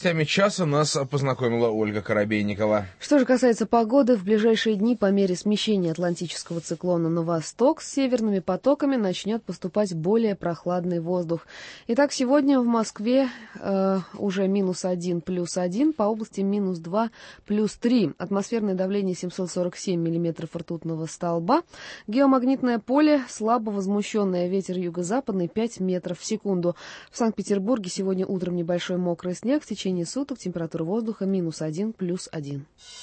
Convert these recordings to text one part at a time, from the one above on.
новостями часа нас познакомила Ольга Коробейникова. Что же касается погоды, в ближайшие дни по мере смещения атлантического циклона на восток с северными потоками начнет поступать более прохладный воздух. Итак, сегодня в Москве уже -1 +1, по области -2 +3. Атмосферное давление 747 миллиметров ртутного столба. Геомагнитное поле слабо возмущенное, ветер юго-западный 5 метров в секунду. В Санкт-Петербурге сегодня утром небольшой мокрый снег. В течение суток температура воздуха -1 +1.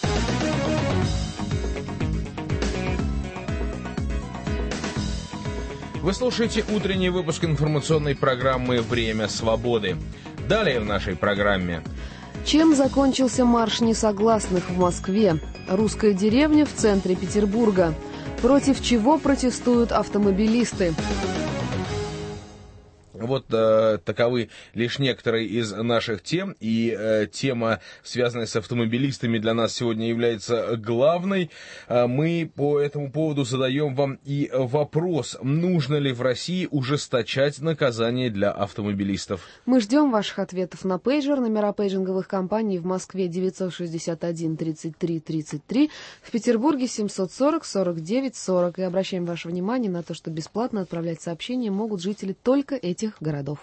Вы слушаете утренний выпуск информационной программы «Время свободы». Далее в нашей программе. Чем закончился марш несогласных в Москве? Русская деревня в центре Петербурга. Против чего протестуют автомобилисты? Вот таковы лишь некоторые из наших тем, и тема, связанная с автомобилистами, для нас сегодня является главной. Мы по этому поводу задаем вам и вопрос, нужно ли в России ужесточать наказание для автомобилистов. Мы ждем ваших ответов на пейджер. Номера пейджинговых компаний в Москве 961 33 33, в Петербурге 740 49 40. И обращаем ваше внимание на то, что бесплатно отправлять сообщения могут жители только этих городов.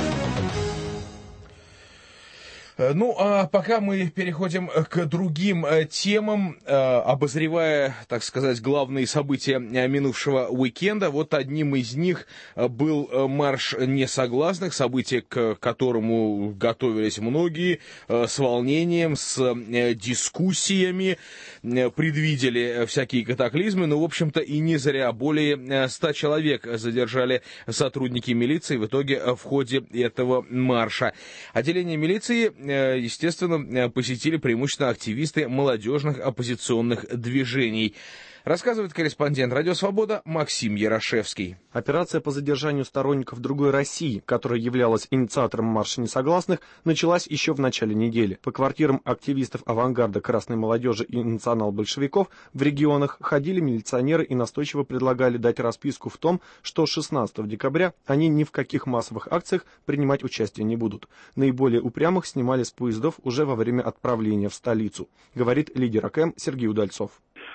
Ну, а пока мы переходим к другим темам, обозревая, так сказать, главные события минувшего уикенда. Вот одним из них был марш несогласных, событие, к которому готовились многие, с волнением, с дискуссиями, предвидели всякие катаклизмы, но, в общем-то, и не зря. Более 100 человек задержали сотрудники милиции в итоге в ходе этого марша. Отделение милиции, естественно, посетили преимущественно активисты молодежных оппозиционных движений. Рассказывает корреспондент «Радио Свобода» Максим Ярошевский. Операция по задержанию сторонников другой России, которая являлась инициатором марша несогласных, началась еще в начале недели. По квартирам активистов авангарда красной молодежи и национал-большевиков в регионах ходили милиционеры и настойчиво предлагали дать расписку в том, что 16 декабря они ни в каких массовых акциях принимать участие не будут. Наиболее упрямых снимали с поездов уже во время отправления в столицу, говорит лидер АКМ Сергей Удальцов.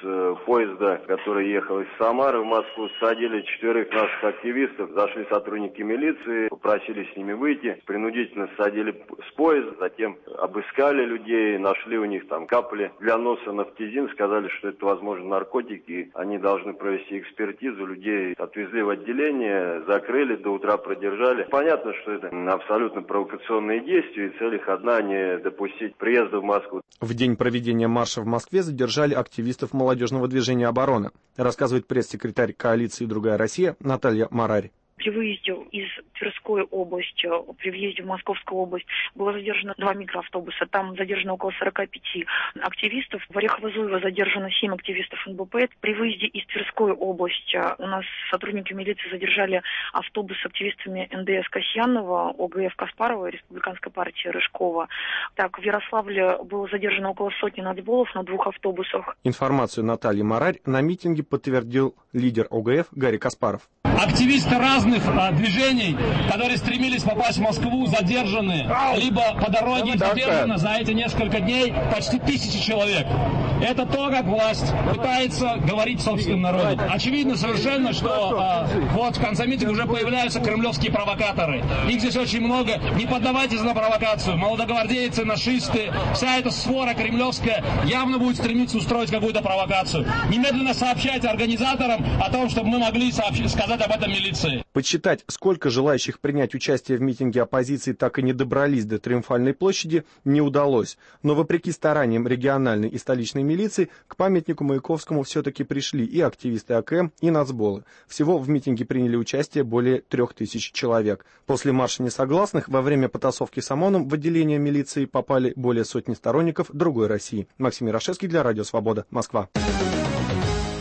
Поезда, который ехал из Самары в Москву, садили 4 наших активистов, зашли сотрудники милиции, попросили с ними выйти, принудительно садили с поезда, затем обыскали людей, нашли у них там капли для носа нафтизин, сказали, что это, возможно, наркотики, они должны провести экспертизу, людей отвезли в отделение, закрыли, до утра продержали. Понятно, что это абсолютно провокационные действия, и цель их одна — не допустить приезда в Москву. В день проведения марша в Москве задержали активистов молодежного движения «Оборона», рассказывает пресс-секретарь коалиции «Другая Россия» Наталья Марарь. При выезде из Тверской области, при въезде в Московскую область было задержано 2 микроавтобуса. Там задержано около 45 активистов. В Орехово-Зуево задержано 7 активистов НБП. При выезде из Тверской области у нас сотрудники милиции задержали автобус с активистами НДС Касьянова, ОГФ Каспарова, Республиканской партии Рыжкова. Так, в Ярославле было задержано около 100 нацболов на 2 автобусах. Информацию Натальи Марарь на митинге подтвердил лидер ОГФ Гарри Каспаров. Активисты разных движений, которые стремились попасть в Москву, задержаны, либо по дороге задержаны за эти несколько дней почти 1000 человек. Это то, как власть пытается говорить собственному народу. Очевидно совершенно, что вот в конце митинга уже появляются кремлевские провокаторы. Их здесь очень много. Не поддавайтесь на провокацию. Молодогвардейцы, нашисты, вся эта свора кремлевская явно будет стремиться устроить какую-то провокацию. Немедленно сообщайте организаторам о том, чтобы мы могли сказать об этом милиции. Подсчитать, сколько желающих принять участие в митинге оппозиции так и не добрались до Триумфальной площади, не удалось. Но вопреки стараниям региональной и столичной милиции, к памятнику Маяковскому все-таки пришли и активисты АКМ, и нацболы. Всего в митинге приняли участие более 3000 человек. После марша несогласных во время потасовки с ОМОНом в отделение милиции попали более сотни сторонников другой России. Максим Ярошевский для Радио Свобода, Москва.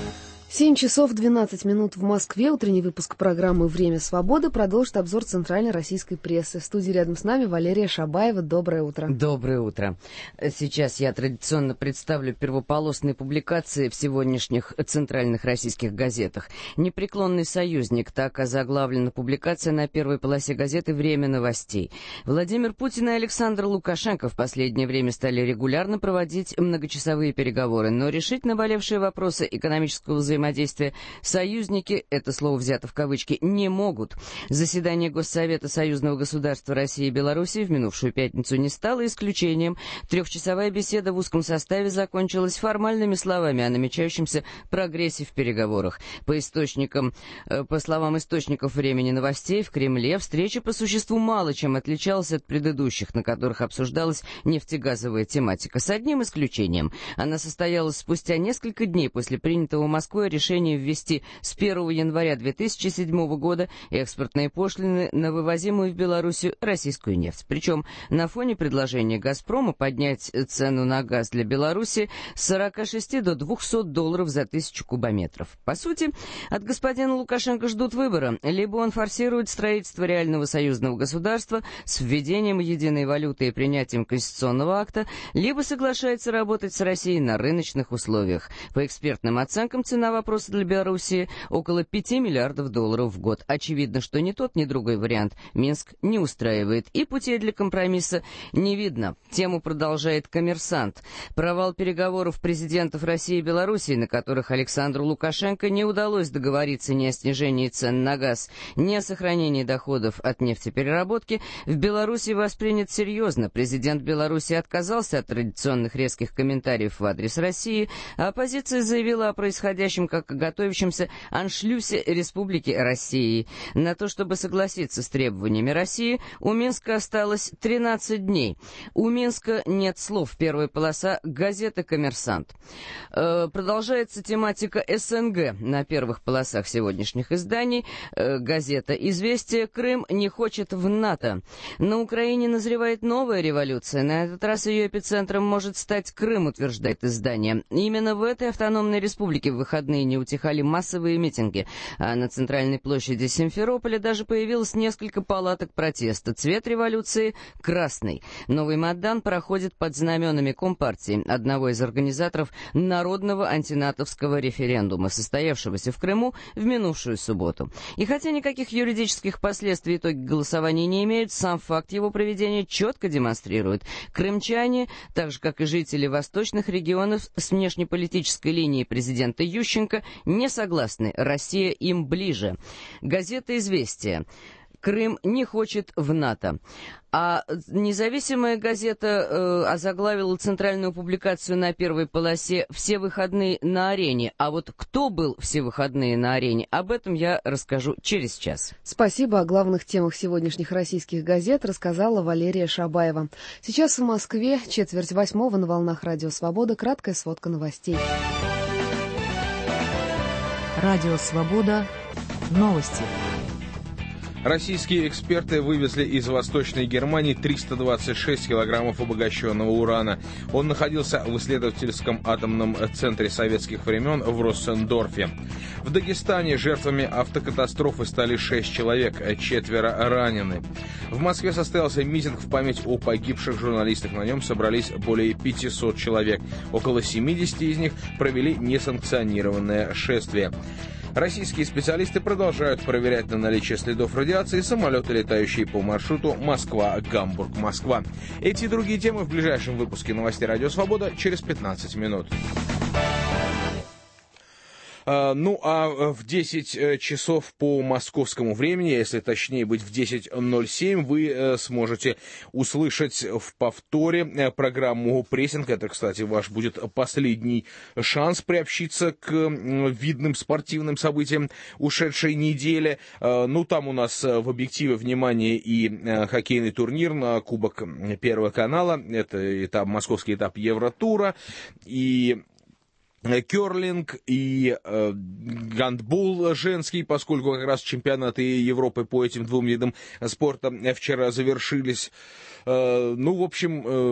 7 часов 12 минут в Москве. Утренний выпуск программы «Время свободы» продолжит обзор центральной российской прессы. В студии рядом с нами Валерия Шабаева. Доброе утро. Доброе утро. Сейчас я традиционно представлю первополосные публикации в сегодняшних центральных российских газетах. «Непреклонный союзник» — так озаглавлена публикация на первой полосе газеты «Время новостей». Владимир Путин и Александр Лукашенко в последнее время стали регулярно проводить многочасовые переговоры, но решить наболевшие вопросы экономического взаимодействия союзники, это слово взято в кавычки, не могут. Заседание Госсовета союзного государства России и Белоруссии в минувшую пятницу не стало исключением. Трехчасовая беседа в узком составе закончилась формальными словами о намечающемся прогрессе в переговорах. По словам источников «Времени новостей», в Кремле встреча по существу мало чем отличалась от предыдущих, на которых обсуждалась нефтегазовая тематика. С одним исключением. Она состоялась спустя несколько дней после принятого Москвой решение ввести с 1 января 2007 года экспортные пошлины на вывозимую в Белоруссию российскую нефть. Причем на фоне предложения «Газпрома» поднять цену на газ для Беларуси с 46 до $200 за 1000 кубометров. По сути, от господина Лукашенко ждут выбора. Либо он форсирует строительство реального союзного государства с введением единой валюты и принятием конституционного акта, либо соглашается работать с Россией на рыночных условиях. По экспертным оценкам, цена вопроса для Белоруссии около $5 миллиардов в год. Очевидно, что ни тот, ни другой вариант Минск не устраивает, и путей для компромисса не видно. Тему продолжает «Коммерсант». Провал переговоров президентов России и Белоруссии, на которых Александру Лукашенко не удалось договориться ни о снижении цен на газ, ни о сохранении доходов от нефтепереработки, в Беларуси воспринят серьезно. Президент Беларуси отказался от традиционных резких комментариев в адрес России, а оппозиция заявила о происходящем как о готовящемся аншлюсе Республики России. На то, чтобы согласиться с требованиями России, у Минска осталось 13 дней. У Минска нет слов. Первая полоса газеты «Коммерсант». Продолжается тематика СНГ на первых полосах сегодняшних изданий. Газета «Известия». Крым не хочет в НАТО. На Украине назревает новая революция. На этот раз ее эпицентром может стать Крым, утверждает издание. Именно в этой автономной республике в выходные не утихали массовые митинги, а на центральной площади Симферополя даже появилось несколько палаток протеста. Цвет революции — красный. Новый Майдан проходит под знаменами Компартии, одного из организаторов народного антинатовского референдума, состоявшегося в Крыму в минувшую субботу. И хотя никаких юридических последствий итоги голосования не имеют, сам факт его проведения четко демонстрирует: крымчане, так же как и жители восточных регионов с внешнеполитической линией президента Ющенко, не согласны. Россия им ближе. Газета «Известия». Крым не хочет в НАТО. А независимая газета озаглавила центральную публикацию на первой полосе «Все выходные на арене». А вот кто был все выходные на арене, об этом я расскажу через час. Спасибо. О главных темах сегодняшних российских газет рассказала Валерия Шабаева. Сейчас в Москве 7:45 на волнах Радио Свобода. Краткая сводка новостей. Радио Свобода. Новости. Российские эксперты вывезли из Восточной Германии 326 килограммов обогащенного урана. Он находился в исследовательском атомном центре советских времен в Россендорфе. В Дагестане жертвами автокатастрофы стали 6 человек, 4 ранены. В Москве состоялся митинг в память о погибших журналистах. На нем собрались более 500 человек. Около 70 из них провели несанкционированное шествие. Российские специалисты продолжают проверять на наличие следов радиации самолеты, летающие по маршруту Москва-Гамбург-Москва. Эти и другие темы в ближайшем выпуске новостей «Радио Свобода» через 15 минут. В 10 часов по московскому времени, если точнее быть в 10:07, вы сможете услышать в повторе программу «Прессинг». Это, кстати, ваш будет последний шанс приобщиться к видным спортивным событиям ушедшей недели. Там у нас в объективе внимания и хоккейный турнир на Кубок Первого канала. Это московский этап Евротура, и керлинг, и гандбол женский, поскольку как раз чемпионаты Европы по этим двум видам спорта вчера завершились.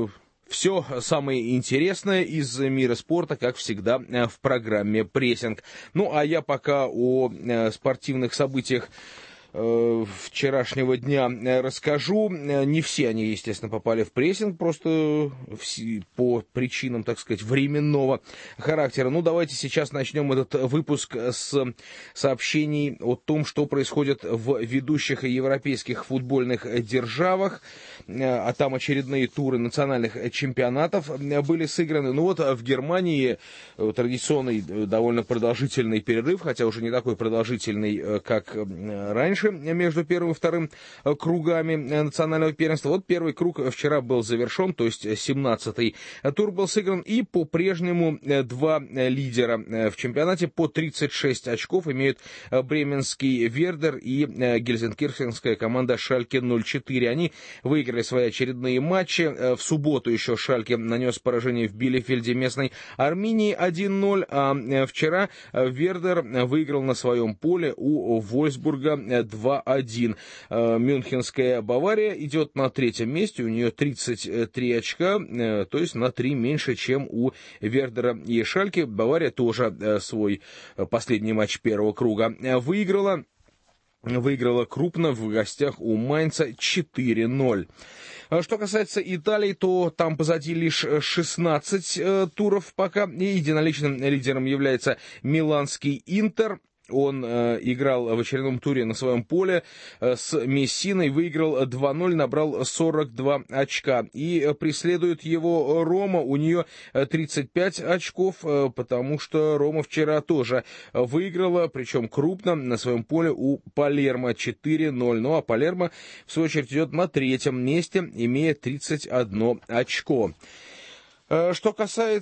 Все самое интересное из мира спорта, как всегда, в программе «Прессинг». Ну, а я пока о спортивных событиях вчерашнего дня расскажу. Не все они, естественно, попали в прессинг, просто по причинам, так сказать, временного характера. Ну, давайте сейчас начнем этот выпуск с сообщений о том, что происходит в ведущих европейских футбольных державах. А там очередные туры национальных чемпионатов были сыграны. Ну вот в Германии традиционный довольно продолжительный перерыв, хотя уже не такой продолжительный, как раньше, между первым и вторым кругами национального первенства. Вот первый круг вчера был завершен, то есть 17-й тур был сыгран, и по-прежнему два лидера в чемпионате по 36 очков имеют бременский Вердер и гельзенкирхенская команда Шальке 04. Они выиграли свои очередные матчи. В субботу еще Шальке нанес поражение в Билефельде местной Арминии 1-0, а вчера Вердер выиграл на своем поле у Вольфсбурга 2-1. Мюнхенская Бавария идет на третьем месте, у нее 33 очка, то есть на 3 меньше, чем у Вердера и Шальке. Бавария тоже свой последний матч первого круга выиграла крупно в гостях у Майнца 4-0. Что касается Италии, то там позади лишь 16 туров пока. И единоличным лидером является миланский Интер. Он играл в очередном туре на своем поле с Мессиной, выиграл 2-0, набрал 42 очка. И преследует его Рома, у нее 35 очков, потому что Рома вчера тоже выиграла, причем крупно, на своем поле у Палермо 4-0. Ну а Палермо, в свою очередь, идет на третьем месте, имея 31 очко. Что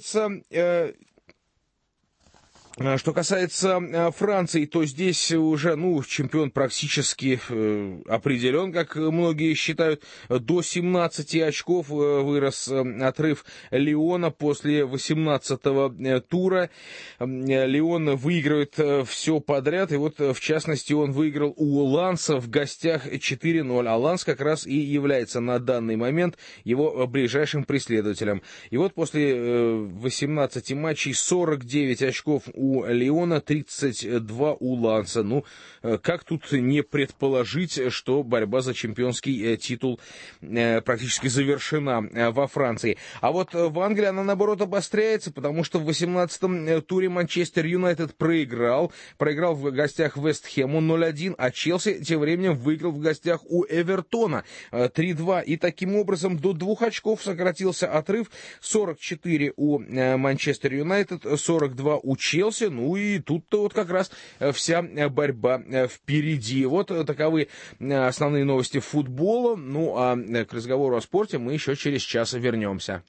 касается Франции, то здесь уже, чемпион практически определен, как многие считают. До 17 очков вырос отрыв Лиона после 18-го тура. Лион выигрывает все подряд, и вот, в частности, он выиграл у Ланса в гостях 4-0. А Ланс как раз и является на данный момент его ближайшим преследователем. И вот после 18 матчей 49 очков у Лиона, 32 у Ланса. Ну, как тут не предположить, что борьба за чемпионский титул практически завершена во Франции. А вот в Англии она, наоборот, обостряется, потому что в 18-м туре Манчестер Юнайтед проиграл в гостях Вест Хэму 0-1, а Челси тем временем выиграл в гостях у Эвертона 3-2. И таким образом до 2 очков сократился отрыв. 44 у Манчестер Юнайтед, 42 у Челси. Ну и тут-то вот как раз вся борьба впереди. Вот таковы основные новости футбола. Ну а к разговору о спорте мы еще через час вернемся.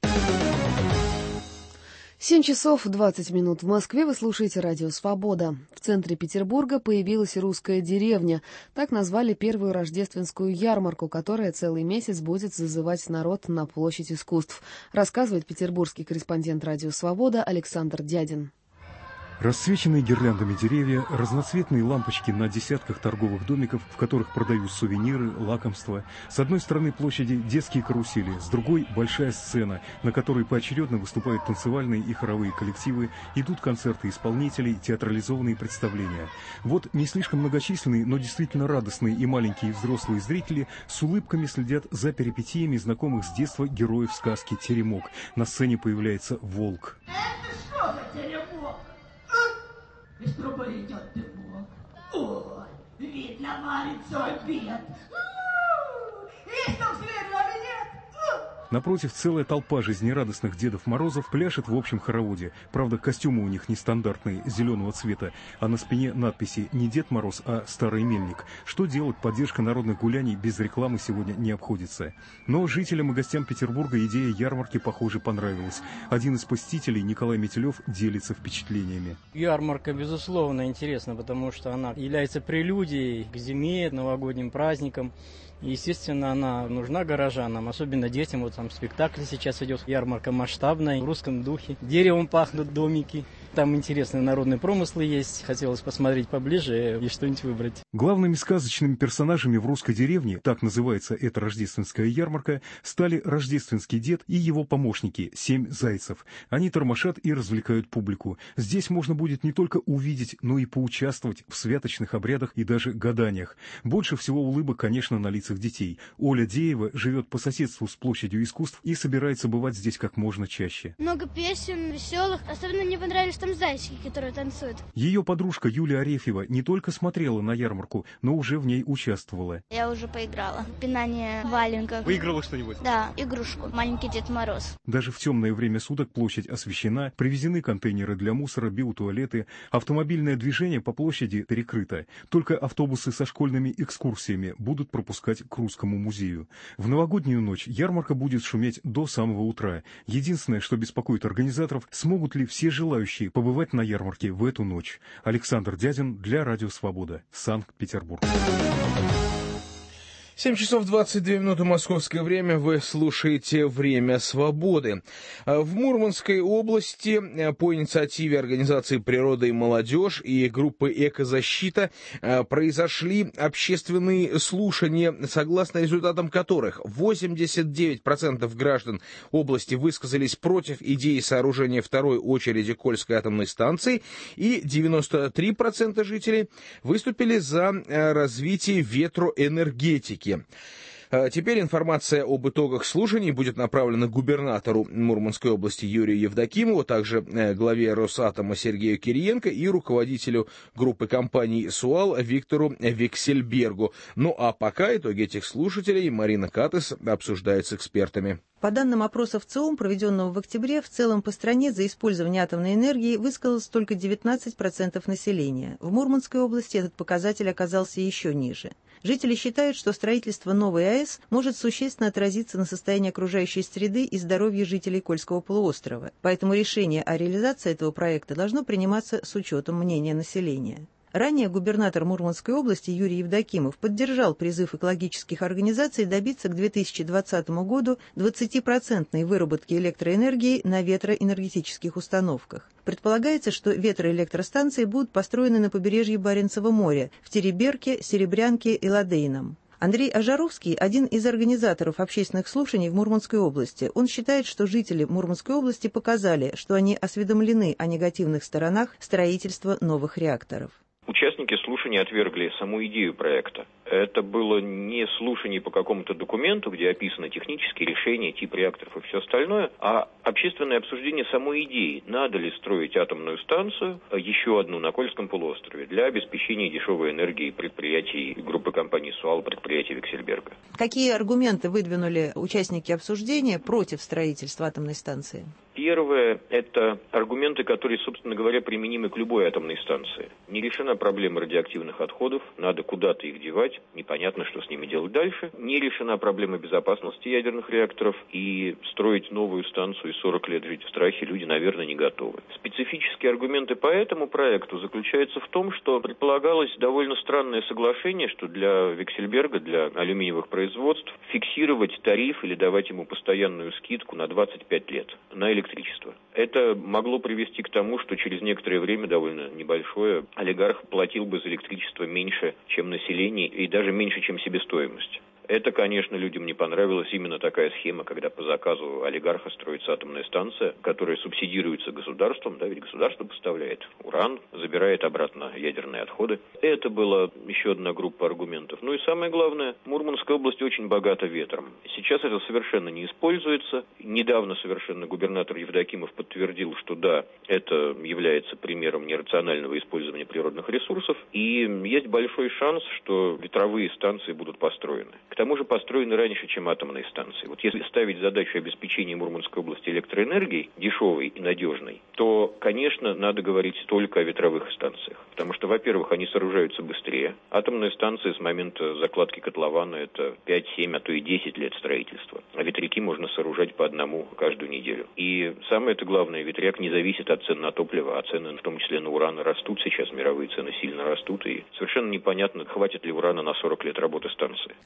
7 часов 20 минут в Москве. Вы слушаете радио «Свобода». В центре Петербурга появилась русская деревня. Так назвали первую рождественскую ярмарку, которая целый месяц будет зазывать народ на площадь искусств. Рассказывает петербургский корреспондент радио «Свобода» Александр Дядин. Расцвеченные гирляндами деревья, разноцветные лампочки на десятках торговых домиков, в которых продают сувениры, лакомства. С одной стороны площади детские карусели, с другой большая сцена, на которой поочередно выступают танцевальные и хоровые коллективы, идут концерты исполнителей, театрализованные представления. Вот не слишком многочисленные, но действительно радостные и маленькие взрослые зрители с улыбками следят за перипетиями знакомых с детства героев сказки «Теремок». На сцене появляется волк. Это что за теремок? Из трубы идет дымок. Ой, видно, варится обед. Есть там зверь, а нет? Напротив, целая толпа жизнерадостных Дедов Морозов пляшет в общем хороводе. Правда, костюмы у них нестандартные, зеленого цвета, а на спине надписи не Дед Мороз, а Старый Мельник. Что делать, поддержка народных гуляний без рекламы сегодня не обходится. Но жителям и гостям Петербурга идея ярмарки, похоже, понравилась. Один из посетителей, Николай Метелев, делится впечатлениями. Ярмарка, безусловно, интересна, потому что она является прелюдией к зиме, новогодним праздникам. Естественно, она нужна горожанам, особенно детям. Вот там спектакль сейчас идет, ярмарка масштабная, в русском духе. Деревом пахнут домики. Там интересные народные промыслы есть. Хотелось посмотреть поближе и что-нибудь выбрать. Главными сказочными персонажами в русской деревне, так называется эта рождественская ярмарка, стали рождественский дед и его помощники, 7 зайцев. Они тормошат и развлекают публику. Здесь можно будет не только увидеть, но и поучаствовать в святочных обрядах и даже гаданиях. Больше всего улыбок, конечно, на лицах детей. Оля Деева живет по соседству с площадью искусств и собирается бывать здесь как можно чаще. Много песен, веселых. Особенно мне понравились там зайчики, которые танцуют. Ее подружка Юлия Арефьева не только смотрела на ярмарку, но уже в ней участвовала. Я уже поиграла. Пинание валенков. Выиграла что-нибудь? Да, игрушку. Маленький Дед Мороз. Даже в темное время суток площадь освещена, привезены контейнеры для мусора, биотуалеты, автомобильное движение по площади перекрыто. Только автобусы со школьными экскурсиями будут пропускать к Русскому музею. В новогоднюю ночь ярмарка будет шуметь до самого утра. Единственное, что беспокоит организаторов, смогут ли все желающие побывать на ярмарке в эту ночь. Александр Дядин для Радио Свобода, Санкт-Петербург. 7 часов 22 минуты московское время. Вы слушаете «Время свободы». В Мурманской области по инициативе Организации «Природа и молодежь» и группы «Экозащита» произошли общественные слушания, согласно результатам которых 89% граждан области высказались против идеи сооружения второй очереди Кольской атомной станции, и 93% жителей выступили за развитие ветроэнергетики. Теперь информация об итогах слушаний будет направлена губернатору Мурманской области Юрию Евдокимову, также главе Росатома Сергею Кириенко и руководителю группы компаний «Суал» Виктору Виксельбергу. Ну а пока итоги этих слушателей Марина Катес обсуждает с экспертами. По данным опроса ВЦИОМ, проведенного в октябре, в целом по стране за использование атомной энергии высказалось только 19% населения. В Мурманской области этот показатель оказался еще ниже. Жители считают, что строительство новой АЭС может существенно отразиться на состоянии окружающей среды и здоровье жителей Кольского полуострова. Поэтому решение о реализации этого проекта должно приниматься с учетом мнения населения. Ранее губернатор Мурманской области Юрий Евдокимов поддержал призыв экологических организаций добиться к 2020 году 20% выработки электроэнергии на ветроэнергетических установках. Предполагается, что ветроэлектростанции будут построены на побережье Баренцева моря, в Тереберке, Серебрянке и Ладейном. Андрей Ажаровский – один из организаторов общественных слушаний в Мурманской области. Он считает, что жители Мурманской области показали, что они осведомлены о негативных сторонах строительства новых реакторов. Участники слушаний отвергли саму идею проекта. Это было не слушание по какому-то документу, где описаны технические решения, тип реакторов и все остальное, а общественное обсуждение самой идеи, надо ли строить атомную станцию, еще одну на Кольском полуострове, для обеспечения дешевой энергии предприятий группы компаний «Суал», предприятий Виксельберга. Какие аргументы выдвинули участники обсуждения против строительства атомной станции? Первое – это аргументы, которые, собственно говоря, применимы к любой атомной станции. Не решена проблема радиоактивных отходов, надо куда-то их девать, непонятно, что с ними делать дальше. Не решена проблема безопасности ядерных реакторов, и строить новую станцию и 40 лет жить в страхе люди, наверное, не готовы. Специфические аргументы по этому проекту заключаются в том, что предполагалось довольно странное соглашение, что для Виксельберга, для алюминиевых производств, фиксировать тариф или давать ему постоянную скидку на 25 лет на электричество. Это могло привести к тому, что через некоторое время, довольно небольшое, олигарх платил бы за электричество меньше, чем население, и даже меньше, чем себестоимость. Это, конечно, людям не понравилось, именно такая схема, когда по заказу олигарха строится атомная станция, которая субсидируется государством, да, ведь государство поставляет уран, забирает обратно ядерные отходы. Это была еще одна группа аргументов. Ну и самое главное, Мурманская область очень богата ветром. Сейчас это совершенно не используется. Недавно совершенно губернатор Евдокимов подтвердил, что да, это является примером нерационального использования природных ресурсов, и есть большой шанс, что ветровые станции будут построены. К тому же построены раньше, чем атомные станции. Вот если ставить задачу обеспечения Мурманской области электроэнергией, дешевой и надежной, то, конечно, надо говорить только о ветровых станциях. Потому что, во-первых, они сооружаются быстрее. Атомная станция с момента закладки котлована – это 5, 7, а то и 10 лет строительства. А ветряки можно сооружать по одному каждую неделю. И самое-то главное, ветряк не зависит от цен на топливо, а цены, в том числе на уран, растут сейчас, мировые цены сильно растут. И совершенно непонятно, хватит ли урана на 40 лет работы станции. Но дело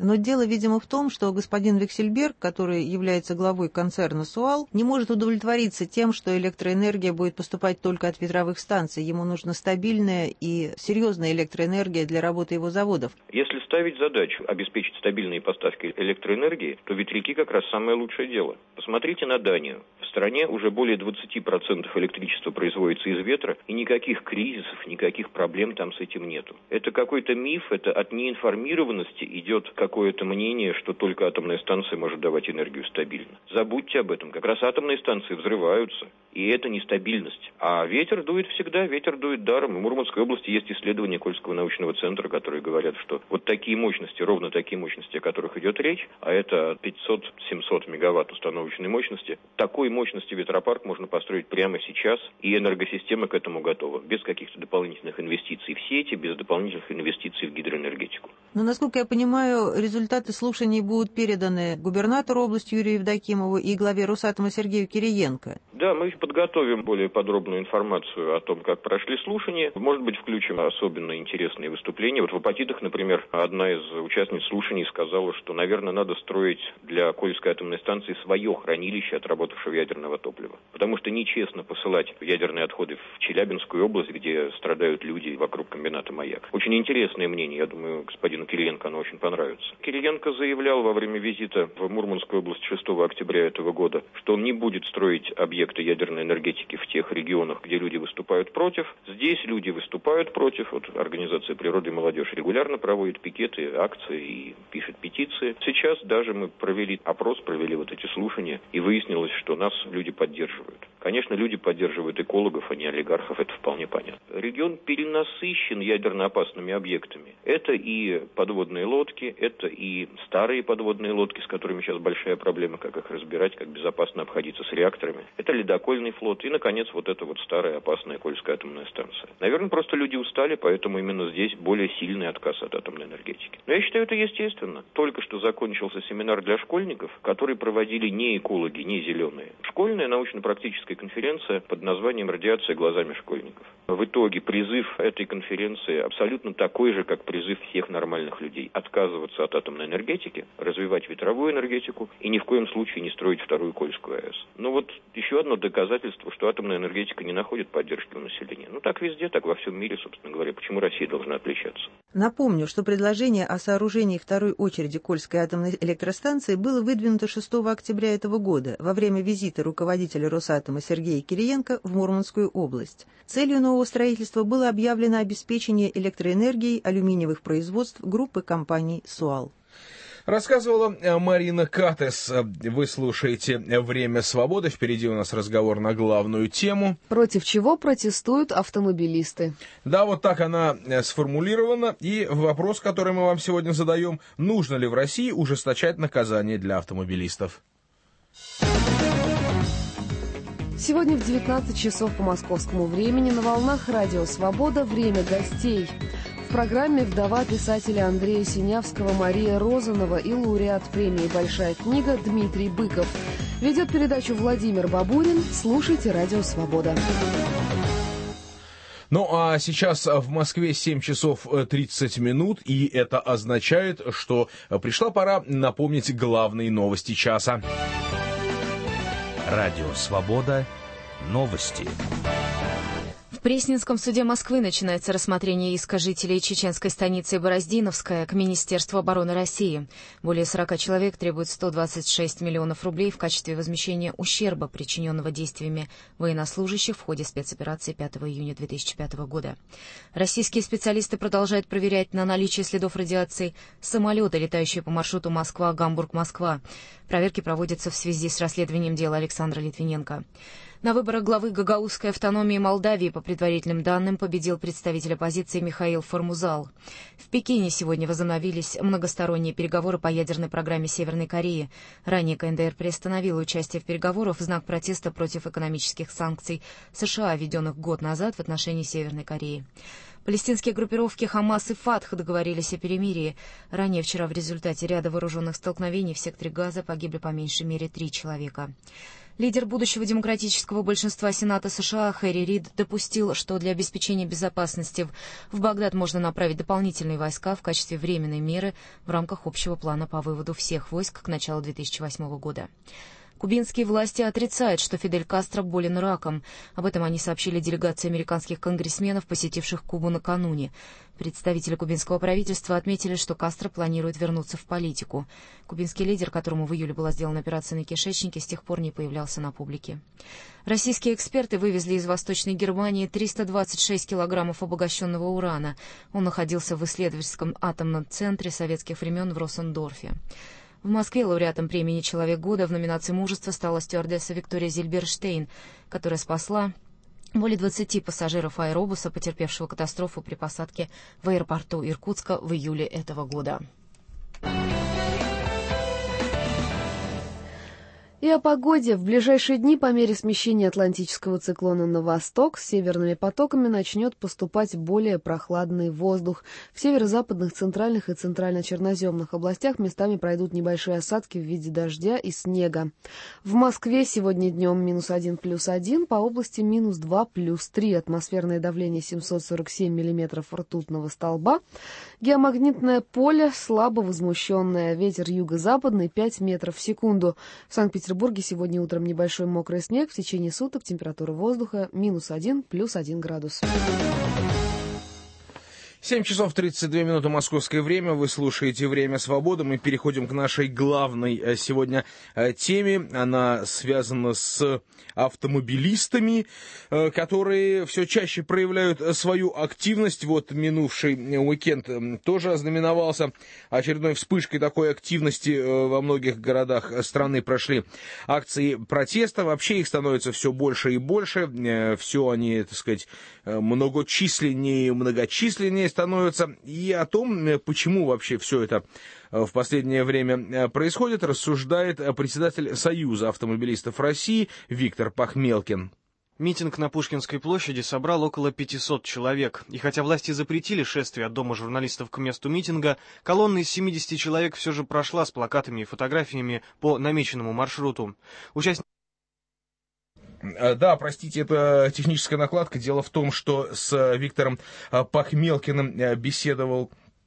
дело, видимо, в том, что господин Виксельберг, который является главой концерна «Суал», не может удовлетвориться тем, что электроэнергия будет поступать только от ветровых станций. Ему нужна стабильная и серьезная электроэнергия для работы его заводов. Если ставить задачу обеспечить стабильные поставки электроэнергии, то ветряки как раз самое лучшее дело. Посмотрите на Данию. В стране уже более 20% электричества производится из ветра, и никаких кризисов, никаких проблем там с этим нету. Это какой-то миф, это от неинформированности идет какое-то мнение, что только атомная станция может давать энергию стабильно. Забудьте об этом. Как раз атомные станции взрываются, и это нестабильность. А ветер дует всегда, ветер дует даром. В Мурманской области есть исследования Кольского научного центра, которые говорят, что вот такие мощности, ровно такие мощности, о которых идет речь, а это 500-700 мегаватт установочной мощности, такой мощности ветропарк можно построить прямо сейчас, и энергосистема к этому готова, без каких-то дополнительных инвестиций в сети, без дополнительных инвестиций в гидроэнергетику. Но, насколько я понимаю, результаты слушаний будут переданы губернатору области Юрию Евдокимову и главе Росатома Сергею Кириенко. Да, мы подготовим более подробную информацию о том, как прошли слушания. Может быть, включим особенно интересные выступления. Вот в Апатитах, например, одна из участниц слушаний сказала, что, наверное, надо строить для Кольской атомной станции свое хранилище отработавшего ядерного топлива. Потому что нечестно посылать ядерные отходы в Челябинскую область, где страдают люди вокруг комбината «Маяк». Очень интересное мнение, я думаю, господину Кириенко оно очень понравится. Кириенко заявлял во время визита в Мурманскую область 6 октября этого года, что он не будет строить объекты ядерной энергетики в тех регионах, где люди выступают против. Здесь люди выступают против. Вот Организация природы и молодежь регулярно проводит пикеты, акции и пишет петиции. Сейчас даже мы провели опрос, провели вот эти слушания, и выяснилось, что нас люди поддерживают. Конечно, люди поддерживают экологов, а не олигархов, это вполне понятно. Регион перенасыщен ядерно опасными объектами. Это и подводные лодки, это и старые подводные лодки, с которыми сейчас большая проблема, как их разбирать, как безопасно обходиться с реакторами. Это ледокольный флот и, наконец, вот эта вот старая опасная Кольская атомная станция. Наверное, просто люди устали, поэтому именно здесь более сильный отказ от атомной энергетики. Но я считаю, это естественно. Только что закончился семинар для школьников, который проводили не экологи, не зеленые. Школьная научно-практическая конференция под названием «Радиация глазами школьников». В итоге призыв этой конференции абсолютно такой же, как призыв всех нормальных людей. Отказываться от атомной энергетики, развивать ветровую энергетику и ни в коем случае не строить вторую Кольскую АЭС. Ну вот еще одно доказательство, что атомная энергетика не находит поддержки у населения. Ну так везде, так во всем мире, собственно говоря. Почему Россия должна отличаться? Напомню, что предложение о сооружении второй очереди Кольской атомной электростанции было выдвинуто 6 октября этого года во время визита руководителя Росатома Сергея Кириенко в Мурманскую область. Целью нового строительства было объявлено обеспечение электроэнергией алюминиевых производств группы компаний «Суал». Рассказывала Марина Катес. Вы слушаете «Время свободы». Впереди у нас разговор на главную тему. Против чего протестуют автомобилисты? Да, вот так она сформулирована. И вопрос, который мы вам сегодня задаем: нужно ли в России ужесточать наказание для автомобилистов? Сегодня в 19 часов по московскому времени на волнах «Радио Свобода» «Время гостей». В программе вдова писателя Андрея Синявского Мария Розанова и лауреат премии «Большая книга» Дмитрий Быков. Ведет передачу Владимир Бабурин. Слушайте «Радио Свобода». Ну а сейчас в Москве 7 часов 30 минут, и это означает, что пришла пора напомнить главные новости часа. Радио Свобода. Новости. В Пресненском суде Москвы начинается рассмотрение иска жителей чеченской станицы Бороздиновская к Министерству обороны России. Более 40 человек требуют 126 миллионов рублей в качестве возмещения ущерба, причиненного действиями военнослужащих в ходе спецоперации 5 июня 2005 года. Российские специалисты продолжают проверять на наличие следов радиации самолеты, летающие по маршруту Москва-Гамбург-Москва. Проверки проводятся в связи с расследованием дела Александра Литвиненко. На выборах главы Гагаузской автономии Молдавии по предварительным данным победил представитель оппозиции Михаил Формузал. В Пекине сегодня возобновились многосторонние переговоры по ядерной программе Северной Кореи. Ранее КНДР приостановила участие в переговорах в знак протеста против экономических санкций США, введенных год назад в отношении Северной Кореи. Палестинские группировки «Хамас» и «Фатх» договорились о перемирии. Ранее вчера в результате ряда вооруженных столкновений в секторе Газа погибли по меньшей мере 3 человека. Лидер будущего демократического большинства Сената США Хэри Рид допустил, что для обеспечения безопасности в Багдад можно направить дополнительные войска в качестве временной меры в рамках общего плана по выводу всех войск к началу 2008 года. Кубинские власти отрицают, что Фидель Кастро болен раком. Об этом они сообщили делегации американских конгрессменов, посетивших Кубу накануне. Представители кубинского правительства отметили, что Кастро планирует вернуться в политику. Кубинский лидер, которому в июле была сделана операция на кишечнике, с тех пор не появлялся на публике. Российские эксперты вывезли из Восточной Германии 326 килограммов обогащенного урана. Он находился в исследовательском атомном центре советских времен в Россендорфе. В Москве лауреатом премии «Человек года» в номинации «Мужество» стала стюардесса Виктория Зильберштейн, которая спасла более 20 пассажиров аэробуса, потерпевшего катастрофу при посадке в аэропорту Иркутска в июле этого года. И о погоде. В ближайшие дни по мере смещения атлантического циклона на восток с северными потоками начнет поступать более прохладный воздух. В северо-западных, центральных и центрально-черноземных областях местами пройдут небольшие осадки в виде дождя и снега. В Москве сегодня днем -1 +1, по области -2 +3. Атмосферное давление 747 миллиметров ртутного столба. Геомагнитное поле слабо возмущенное. Ветер юго-западный 5 метров в секунду. В Санкт-Петербурге сегодня утром небольшой мокрый снег. В течение суток температура воздуха -1 +1 градус. 7 часов 32 минуты московское время. Вы слушаете «Время свободы». Мы переходим к нашей главной сегодня теме. Она связана с автомобилистами, которые все чаще проявляют свою активность. Вот минувший уикенд тоже ознаменовался очередной вспышкой такой активности. Во многих городах страны прошли акции протеста. Вообще их становится все больше и больше. Все они, так сказать, многочисленнее и многочисленнее становятся. И о том, почему вообще все это в последнее время происходит, рассуждает председатель Союза автомобилистов России Виктор Пахмелкин. Митинг на Пушкинской площади собрал около 500 человек. И хотя власти запретили шествие от Дома журналистов к месту митинга, колонна из 70 человек все же прошла с плакатами и фотографиями по намеченному маршруту. Да, простите, это техническая накладка. Дело в том, что с Виктором Пахмелкиным беседовал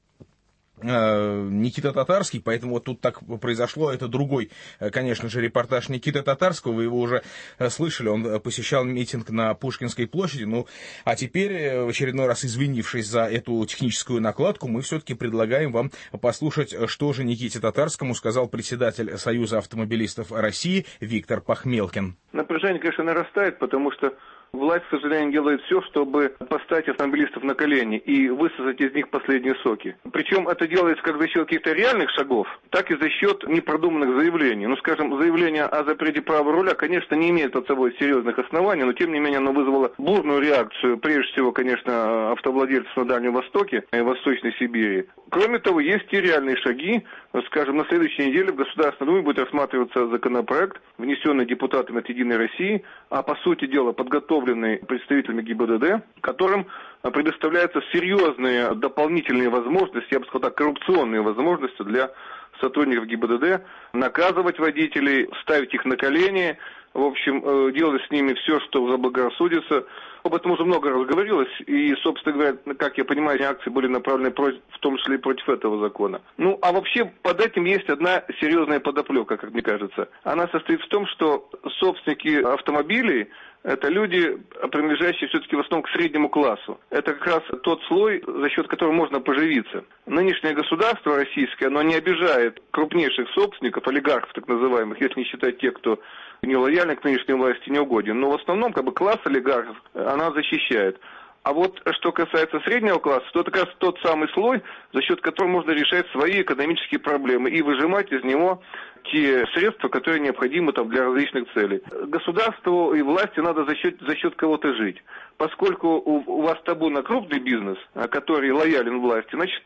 Никита Татарский, поэтому вот тут так произошло. Это другой, конечно же, репортаж Никиты Татарского. Вы его уже слышали, он посещал митинг на Пушкинской площади. Ну, а теперь, в очередной раз извинившись за эту техническую накладку, мы все-таки предлагаем вам послушать, что же Никите Татарскому сказал председатель Союза автомобилистов России Виктор Пахмелкин. Напряжение, конечно, нарастает, потому что власть, к сожалению, делает все, чтобы поставить автомобилистов на колени и высосать из них последние соки. Причем это делается как за счет каких-то реальных шагов, так и за счет непродуманных заявлений. Ну, скажем, заявление о запрете права руля, конечно, не имеет под собой серьезных оснований, но, тем не менее, оно вызвало бурную реакцию, прежде всего, конечно, автовладельцев на Дальнем Востоке и Восточной Сибири. Кроме того, есть и реальные шаги. Скажем, на следующей неделе в Государственной Думе будет рассматриваться законопроект, внесенный депутатами от «Единой России», а, по сути дела, подготовленный представителями ГИБДД, которым предоставляются серьезные дополнительные возможности, я бы сказал так, коррупционные возможности для сотрудников ГИБДД наказывать водителей, ставить их на колени, в общем, делать с ними все, что заблагорассудится. Об этом уже много раз говорилось, и, собственно говоря, как я понимаю, акции были направлены в том числе и против этого закона. Ну, а вообще под этим есть одна серьезная подоплека, как мне кажется. Она состоит в том, что собственники автомобилей — это люди, принадлежащие все-таки в основном к среднему классу. Это как раз тот слой, за счет которого можно поживиться. Нынешнее государство российское, оно не обижает крупнейших собственников, олигархов так называемых, если не считать тех, кто не лояльен к нынешней власти, не угоден. Но в основном как бы класс олигархов она защищает. А вот что касается среднего класса, то это как раз тот самый слой, за счет которого можно решать свои экономические проблемы и выжимать из него те средства, которые необходимы там для различных целей. Государству и власти надо за счет кого-то жить. Поскольку у вас табу на крупный бизнес, который лоялен власти, значит,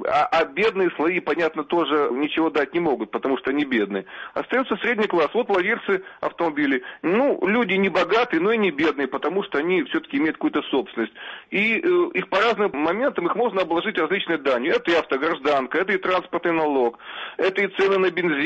а бедные слои, понятно, тоже ничего дать не могут, потому что они бедные. Остается средний класс. Вот владельцы автомобилей. Ну, люди не богатые, но и не бедные, потому что они все-таки имеют какую-то собственность. И их по разным моментам их можно обложить различной данью. Это и автогражданка, это и транспортный налог, это и цены на бензин,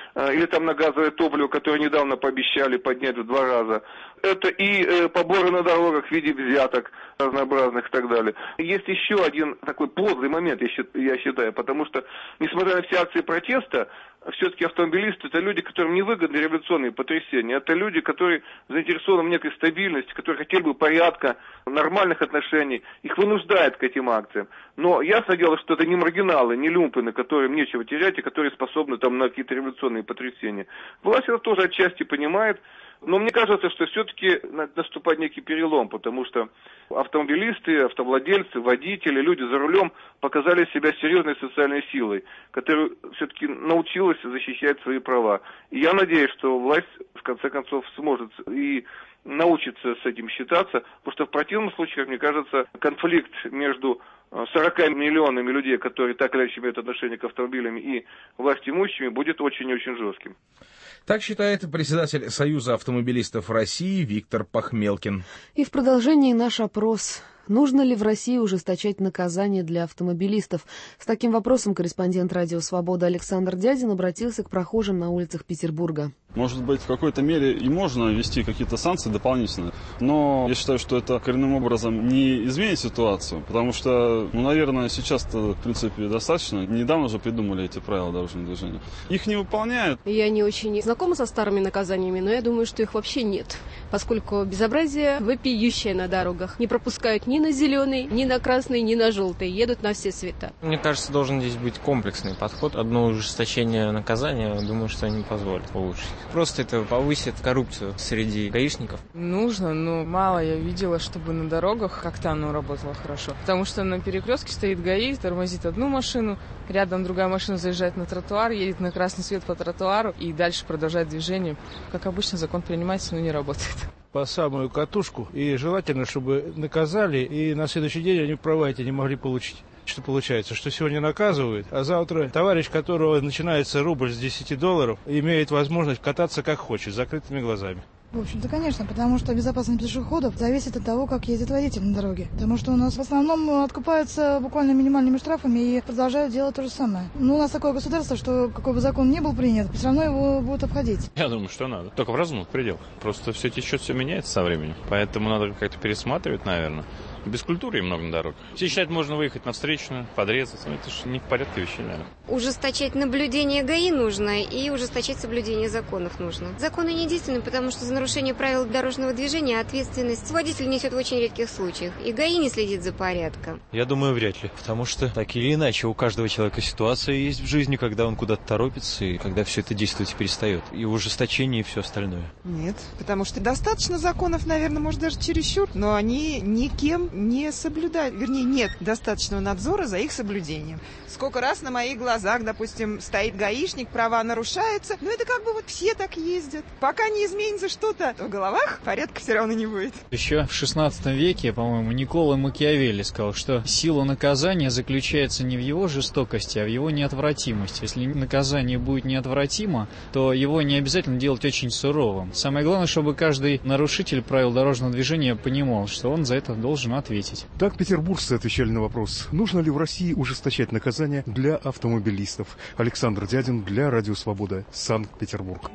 или там на газовое топливо, которое недавно пообещали поднять в 2 раза. Это и поборы на дорогах в виде взяток разнообразных и так далее. Есть еще один такой подлый момент, я считаю, потому что, несмотря на все акции протеста, все-таки автомобилисты — это люди, которым невыгодны революционные потрясения. Это люди, которые заинтересованы в некой стабильности, которые хотели бы порядка, нормальных отношений. Их вынуждают к этим акциям. Но ясно дело, что это не маргиналы, не люмпины, которым нечего терять и которые способны там на какие-то революционные потрясения. Власть это тоже отчасти понимает. Но мне кажется, что все-таки наступает некий перелом, потому что автомобилисты, автовладельцы, водители, люди за рулем показали себя серьезной социальной силой, которая все-таки научилась защищать свои права. И я надеюсь, что власть в конце концов сможет и научится с этим считаться, потому что в противном случае, как мне кажется, конфликт между 40 миллионами людей, которые так или иначе имеют отношение к автомобилям, и властимущими, будет очень-очень жестким. Так считает председатель Союза автомобилистов России Виктор Пахмелкин. И в продолжении наш опрос. Нужно ли в России ужесточать наказание для автомобилистов? С таким вопросом корреспондент «Радио Свобода» Александр Дядин обратился к прохожим на улицах Петербурга. Может быть, в какой-то мере и можно ввести какие-то санкции дополнительные, но я считаю, что это коренным образом не изменит ситуацию, потому что, наверное, сейчас-то, в принципе, достаточно. Недавно уже придумали эти правила дорожного движения. Их не выполняют. Я не очень знакома со старыми наказаниями, но я думаю, что их вообще нет, поскольку безобразие вопиющее на дорогах. Не пропускают ни на зеленый, ни на красный, ни на желтый. Едут на все цвета. Мне кажется, должен здесь быть комплексный подход. Одно ужесточение наказания, думаю, что не позволит улучшить. Просто это повысит коррупцию среди гаишников. Нужно, но мало я видела, чтобы на дорогах как-то оно работало хорошо. Потому что на перекрестке стоит ГАИ, тормозит одну машину, рядом другая машина заезжает на тротуар, едет на красный свет по тротуару и дальше продолжает движение. Как обычно, закон принимается, но не работает. По самую катушку, и желательно, чтобы наказали, и на следующий день они права эти не могли получить. Что получается, что сегодня наказывают, а завтра товарищ, которого начинается рубль с $10, имеет возможность кататься как хочет, с закрытыми глазами. В общем-то, конечно, потому что безопасность пешеходов зависит от того, как ездит водитель на дороге. Потому что у нас в основном откупаются буквально минимальными штрафами и продолжают делать то же самое. Но у нас такое государство, что какой бы закон ни был принят, все равно его будут обходить. Я думаю, что надо. Только в разумных пределах. Просто все течет, все меняется со временем. Поэтому надо как-то пересматривать, наверное. Без культуры и много на дорогах. Все считают, можно выехать на встречную, подрезаться. Это же не в порядке вещей, наверное. Ужесточать наблюдение ГАИ нужно и ужесточать соблюдение законов нужно. Законы не действенны, потому что за нарушение правил дорожного движения ответственность водитель несет в очень редких случаях. И ГАИ не следит за порядком. Я думаю, вряд ли. Потому что так или иначе у каждого человека ситуация есть в жизни, когда он куда-то торопится и когда все это действовать перестает. И ужесточение, и все остальное. Нет, потому что достаточно законов, наверное, может даже чересчур, но они никем не соблюдают, вернее, нет достаточного надзора за их соблюдением. Сколько раз на моих глазах, допустим, стоит гаишник, права нарушаются, но это как бы вот все так ездят. Пока не изменится что-то в головах, порядка все равно не будет. Еще в 16 веке, по-моему, Никколо Макиавелли сказал, что сила наказания заключается не в его жестокости, а в его неотвратимости. Если наказание будет неотвратимо, то его не обязательно делать очень суровым. Самое главное, чтобы каждый нарушитель правил дорожного движения понимал, что он за это должен ответить. Так петербуржцы отвечали на вопрос, нужно ли в России ужесточать наказание для автомобилистов. Александр Дядин для Радио Свобода, Санкт-Петербург.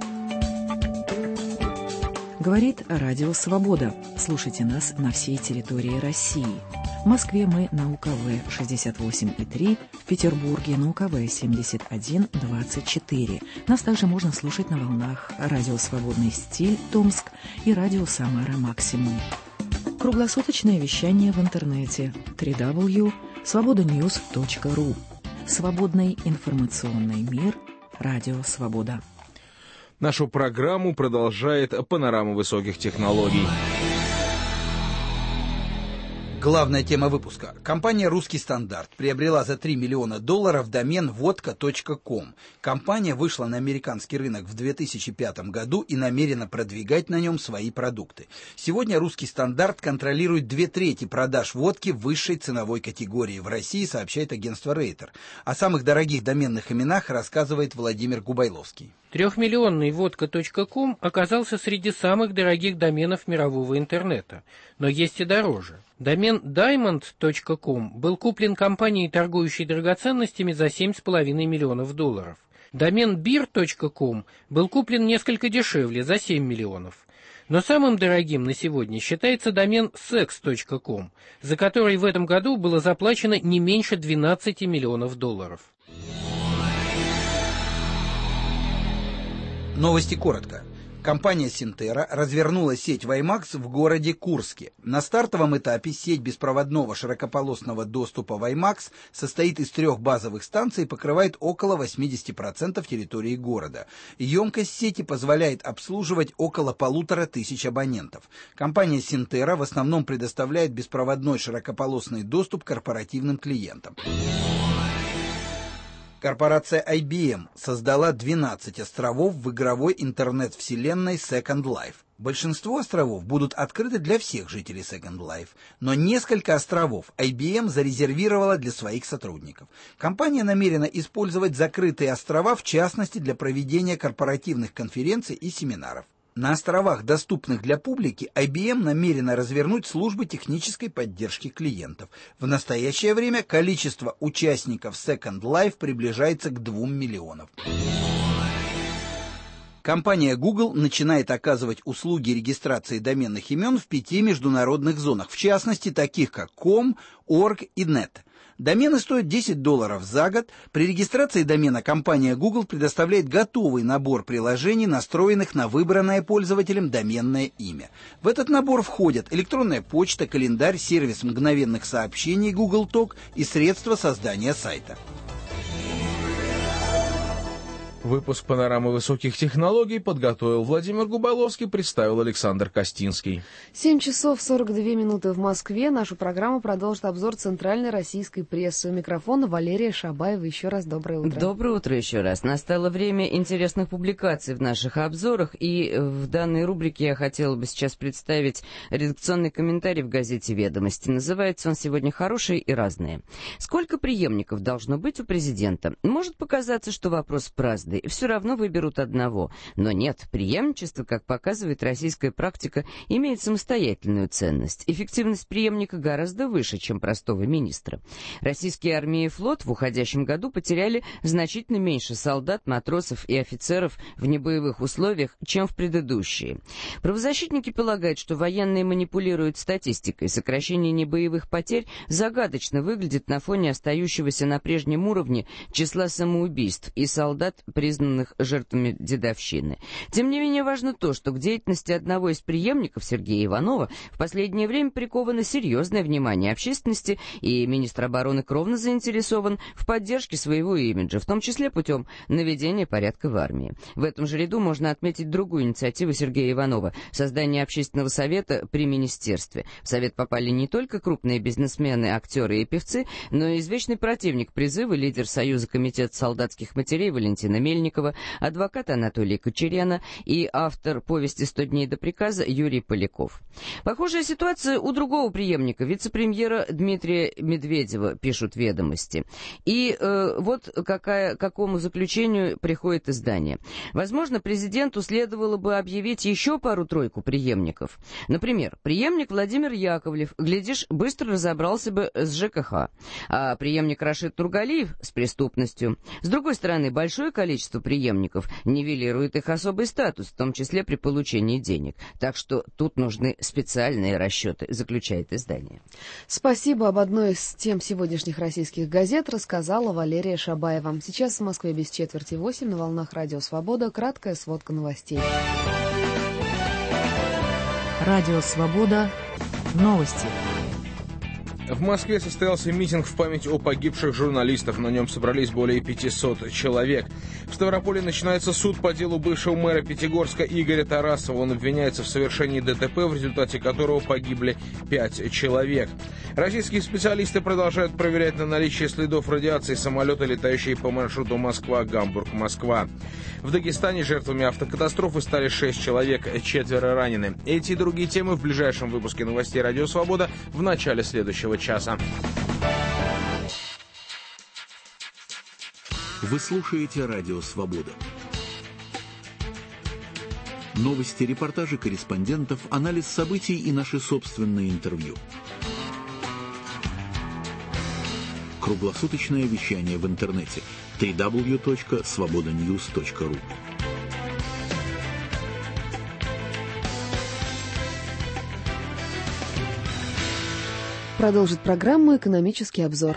Говорит Радио Свобода. Слушайте нас на всей территории России. В Москве мы на УКВ 68,3, в Петербурге на УКВ 71,24. Нас также можно слушать на волнах Радио Свободный стиль Томск и Радио Самара Максимум. Круглосуточное вещание в интернете www.svobodanews.ru. Свободный информационный мир. Радио Свобода. Нашу программу продолжает панорама высоких технологий. Главная тема выпуска. Компания «Русский стандарт» приобрела за $3 миллиона домен vodka.com. Компания вышла на американский рынок в 2005 году и намерена продвигать на нем свои продукты. Сегодня «Русский стандарт» контролирует 2/3 продаж водки высшей ценовой категории в России, сообщает агентство Рейтер. О самых дорогих доменных именах рассказывает Владимир Губайловский. 3-миллионный vodka.com оказался среди самых дорогих доменов мирового интернета, но есть и дороже. Домен diamond.com был куплен компанией, торгующей драгоценностями, за $7,5 миллионов. Домен beer.com был куплен несколько дешевле, за 7 миллионов. Но самым дорогим на сегодня считается домен sex.com, за который в этом году было заплачено не меньше 12 миллионов долларов. Новости коротко. Компания Синтера развернула сеть WiMAX в городе Курске. На стартовом этапе сеть беспроводного широкополосного доступа WiMAX состоит из 3 базовых станций и покрывает около 80% территории города. Емкость сети позволяет обслуживать около 1500 абонентов. Компания Синтера в основном предоставляет беспроводной широкополосный доступ корпоративным клиентам. Корпорация IBM создала 12 островов в игровой интернет-вселенной Second Life. Большинство островов будут открыты для всех жителей Second Life, но несколько островов IBM зарезервировала для своих сотрудников. Компания намерена использовать закрытые острова, в частности, для проведения корпоративных конференций и семинаров. На островах, доступных для публики, IBM намерена развернуть службы технической поддержки клиентов. В настоящее время количество участников Second Life приближается к 2 миллионам. Компания Google начинает оказывать услуги регистрации доменных имен в 5 международных зонах, в частности, таких как .com, .org и .net. Домены стоят $10 за год. При регистрации домена компания Google предоставляет готовый набор приложений, настроенных на выбранное пользователем доменное имя. В этот набор входят электронная почта, календарь, сервис мгновенных сообщений Google Talk и средства создания сайта. Выпуск «Панорамы высоких технологий» подготовил Владимир Губаловский, представил Александр Костинский. 7 часов 42 минуты в Москве. Нашу программу продолжит обзор центральной российской прессы. У микрофона Валерия Шабаева. Еще раз доброе утро. Доброе утро еще раз. Настало время интересных публикаций в наших обзорах. И в данной рубрике я хотела бы сейчас представить редакционный комментарий в газете «Ведомости». Называется он сегодня «Хорошие и разные». Сколько преемников должно быть у президента? Может показаться, что вопрос праздный. Все равно выберут одного. Но нет, преемничество, как показывает российская практика, имеет самостоятельную ценность. Эффективность преемника гораздо выше, чем простого министра. Российские армии и флот в уходящем году потеряли значительно меньше солдат, матросов и офицеров в небоевых условиях, чем в предыдущие. Правозащитники полагают, что военные манипулируют статистикой. Сокращение небоевых потерь загадочно выглядит на фоне остающегося на прежнем уровне числа самоубийств и солдат, признанных жертвами дедовщины. Тем не менее, важно то, что к деятельности одного из преемников, Сергея Иванова, в последнее время приковано серьезное внимание общественности, и министр обороны кровно заинтересован в поддержке своего имиджа, в том числе путем наведения порядка в армии. В этом же ряду можно отметить другую инициативу Сергея Иванова – создание общественного совета при министерстве. В совет попали не только крупные бизнесмены, актеры и певцы, но и извечный противник призыва, лидер Союза комитета солдатских матерей Валентина Мельникова, адвокат Анатолий Кочеряна и автор повести «100 дней до приказа» Юрий Поляков. Похожая ситуация у другого преемника, вице-премьера Дмитрия Медведева, пишут «Ведомости». И вот к какому заключению приходит издание. Возможно, президенту следовало бы объявить еще пару-тройку преемников. Например, преемник Владимир Яковлев, глядишь, быстро разобрался бы с ЖКХ, а преемник Рашид Нургалиев с преступностью. С другой стороны, большое количество преемников нивелирует их особый статус, в том числе при получении денег. Так что тут нужны специальные расчеты, заключает издание. Спасибо. Об одной из тем сегодняшних российских газет рассказала Валерия Шабаева. Сейчас в Москве без 7:45 на волнах Радио Свобода. Краткая сводка новостей. Радио Свобода. Новости. В Москве состоялся митинг в память о погибших журналистах. На нем собрались более 500 человек. В Ставрополе начинается суд по делу бывшего мэра Пятигорска Игоря Тарасова. Он обвиняется в совершении ДТП, в результате которого погибли 5 человек. Российские специалисты продолжают проверять на наличие следов радиации самолета, летающие по маршруту Москва-Гамбург-Москва. В Дагестане жертвами автокатастрофы стали 6 человек, 4 ранены. Эти и другие темы в ближайшем выпуске новостей «Радио Свобода» в начале следующего часа. Вы слушаете «Радио Свобода». Новости, репортажи корреспондентов, анализ событий и наши собственные интервью. Круглосуточное вещание в интернете www.svobodanews.ru. Продолжит программу «Экономический обзор».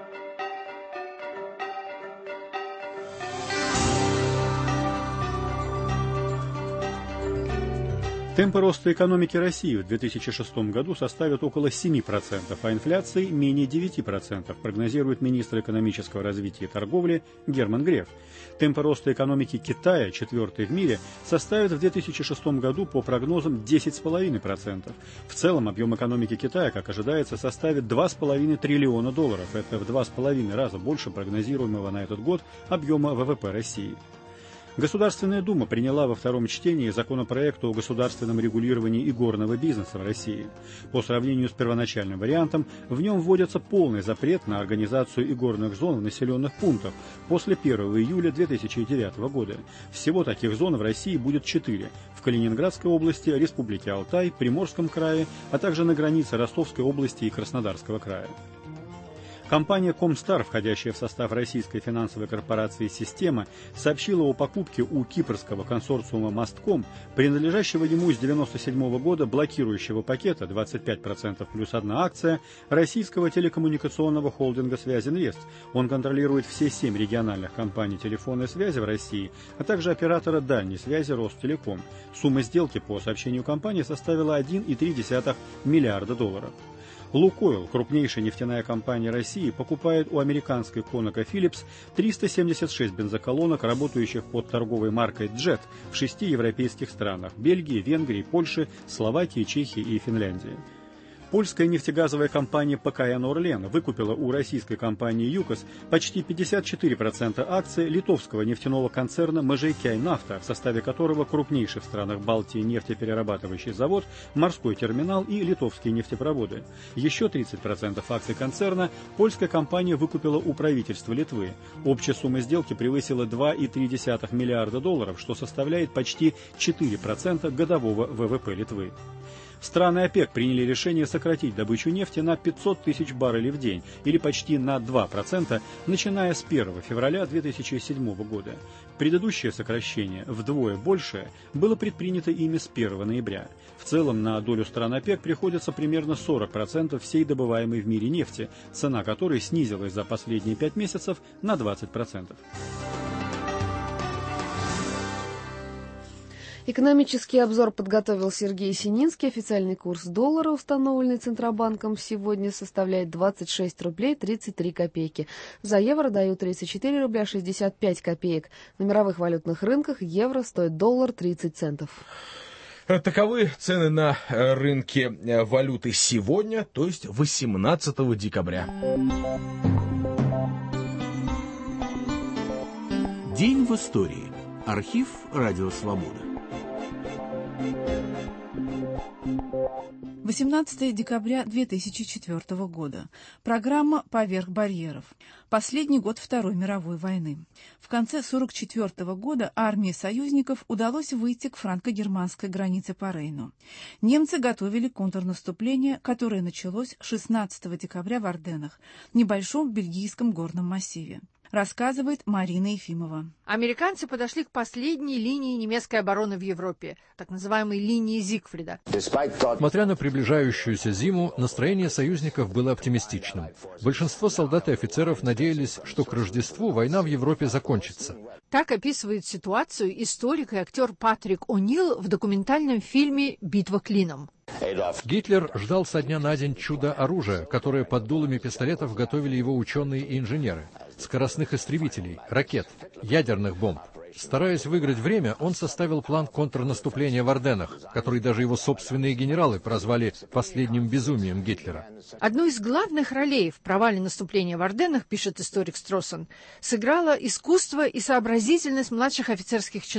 Темпы роста экономики России в 2006 году составят около 7%, а инфляции менее 9%, прогнозирует министр экономического развития и торговли Герман Греф. Темпы роста экономики Китая, четвертый в мире, составят в 2006 году по прогнозам 10,5%. В целом объем экономики Китая, как ожидается, составит $2,5 триллиона. Это в 2,5 раза больше прогнозируемого на этот год объема ВВП России. Государственная Дума приняла во втором чтении законопроект о государственном регулировании игорного бизнеса в России. По сравнению с первоначальным вариантом, в нем вводится полный запрет на организацию игорных зон в населенных пунктах после 1 июля 2009 года. Всего таких зон в России будет 4 – в Калининградской области, Республике Алтай, Приморском крае, а также на границе Ростовской области и Краснодарского края. Компания «Комстар», входящая в состав российской финансовой корпорации «Система», сообщила о покупке у кипрского консорциума «Мастком», принадлежащего ему с 1997 года блокирующего пакета 25% плюс 1 акция российского телекоммуникационного холдинга «Связинвест». Он контролирует все 7 региональных компаний телефонной связи в России, а также оператора дальней связи «Ростелеком». Сумма сделки, по сообщению компании, составила $1,3 миллиарда. «Лукойл», крупнейшая нефтяная компания России, покупает у американской ConocoPhillips 376 бензоколонок, работающих под торговой маркой «Джет» в 6 европейских странах – Бельгии, Венгрии, Польше, Словакии, Чехии и Финляндии. Польская нефтегазовая компания ПКН «Орлен» выкупила у российской компании «ЮКОС» почти 54% акций литовского нефтяного концерна «Межейкяйнафта», в составе которого крупнейший в странах Балтии нефтеперерабатывающий завод, морской терминал и литовские нефтепроводы. Еще 30% акций концерна польская компания выкупила у правительства Литвы. Общая сумма сделки превысила $2,3 миллиарда, что составляет почти 4% годового ВВП Литвы. Страны ОПЕК приняли решение сократить добычу нефти на 500 тысяч баррелей в день, или почти на 2%, начиная с 1 февраля 2007 года. Предыдущее сокращение, вдвое большее, было предпринято ими с 1 ноября. В целом на долю стран ОПЕК приходится примерно 40% всей добываемой в мире нефти, цена которой снизилась за последние 5 месяцев на 20%. Экономический обзор подготовил Сергей Сининский. Официальный курс доллара, установленный Центробанком, сегодня составляет 26 рублей 33 копейки. За евро дают 34 рубля 65 копеек. На мировых валютных рынках евро стоит доллар 30 центов. Таковы цены на рынке валюты сегодня, то есть 18 декабря. День в истории. Архив «Радио Свобода». 18 декабря 2004 года. Программа «Поверх барьеров». Последний год Второй мировой войны. В конце 1944 года армии союзников удалось выйти к франко-германской границе по Рейну. Немцы готовили контрнаступление, которое началось 16 декабря в Арденнах, небольшом бельгийском горном массиве. Рассказывает Марина Ефимова. Американцы подошли к последней линии немецкой обороны в Европе, так называемой линии Зигфрида. Смотря на приближающуюся зиму, настроение союзников было оптимистичным. Большинство солдат и офицеров надеялись, что к Рождеству война в Европе закончится. Так описывает ситуацию историк и актер Патрик О'Нил в документальном фильме «Битва клином». Гитлер ждал со дня на день чудо-оружия, которое под дулами пистолетов готовили его ученые и инженеры. Скоростных истребителей, ракет, ядерных бомб. Стараясь выиграть время, он составил план контрнаступления в Арденнах, который даже его собственные генералы прозвали «последним безумием Гитлера». Одну из главных ролей в провале наступления в Арденнах, пишет историк Строссон, сыграло искусство и сообразительность младших офицерских чинов.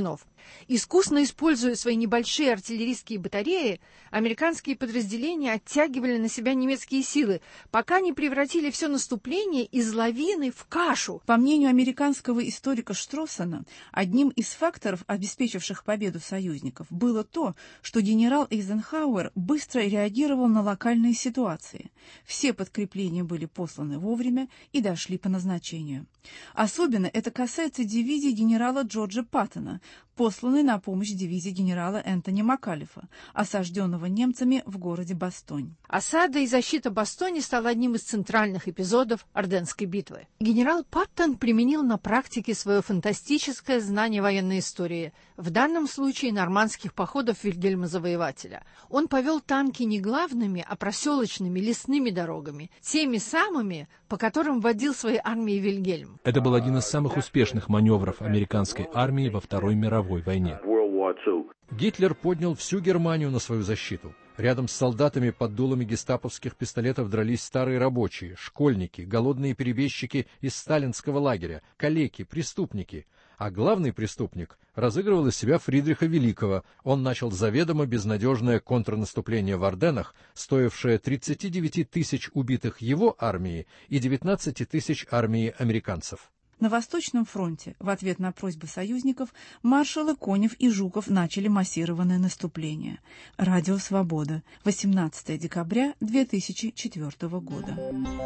Искусно используя свои небольшие артиллерийские батареи, американские подразделения оттягивали на себя немецкие силы, пока не превратили все наступление из лавины в кашу. По мнению американского историка Штроссена, одним из факторов, обеспечивших победу союзников, было то, что генерал Эйзенхауэр быстро реагировал на локальные ситуации. Все подкрепления были посланы вовремя и дошли по назначению. Особенно это касается дивизии генерала Джорджа Паттона, посланной на помощь дивизии генерала Энтони Макалифа, осажденного немцами в городе Бастонь. Осада и защита Бастони стала одним из центральных эпизодов Орденской битвы. Генерал Паттон применил на практике свое фантастическое знание военной истории, в данном случае нормандских походов Вильгельма Завоевателя. Он повел танки не главными, а проселочными лесными дорогами, теми самыми, по которым водил свои армии Вильгельм. Это был один из самых успешных маневров американской армии во Второй мировой войне. Гитлер поднял всю Германию на свою защиту. Рядом с солдатами под дулами гестаповских пистолетов дрались старые рабочие, школьники, голодные перебежчики из сталинского лагеря, калеки, преступники. А главный преступник разыгрывал из себя Фридриха Великого. Он начал заведомо безнадежное контрнаступление в Арденнах, стоившее 39 тысяч убитых его армии и 19 тысяч армии американцев. На Восточном фронте в ответ на просьбы союзников маршалы Конев и Жуков начали массированное наступление. Радио «Свобода», 18 декабря 2004 года.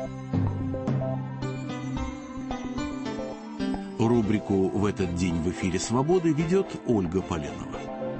Рубрику «В этот день в эфире «Свободы» ведет Ольга Поленова.